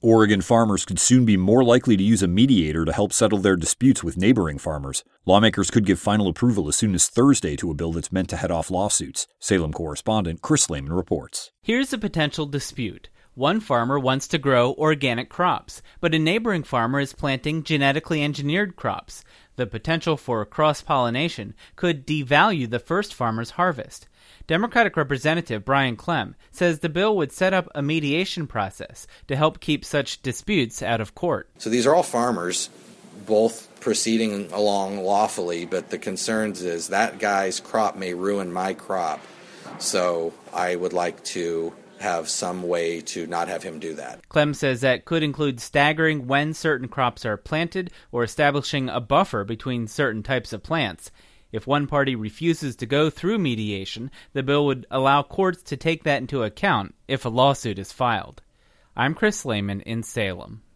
Oregon farmers could soon be more likely to use a mediator to help settle their disputes with neighboring farmers. Lawmakers could give final approval as soon as Thursday to a bill that's meant to head off lawsuits. Salem correspondent Chris Lehman reports. Here's a potential dispute. One farmer wants to grow organic crops, but a neighboring farmer is planting genetically engineered crops. The potential for cross-pollination could devalue the first farmer's harvest. Democratic Representative Brian Clem says the bill would set up a mediation process to help keep such disputes out of court. So these are all farmers, both proceeding along lawfully, but the concerns is that guy's crop may ruin my crop. So I would like to have some way to not have him do that. Clem says that could include staggering when certain crops are planted or establishing a buffer between certain types of plants. If one party refuses to go through mediation, the bill would allow courts to take that into account if a lawsuit is filed. I'm Chris Lehman in Salem.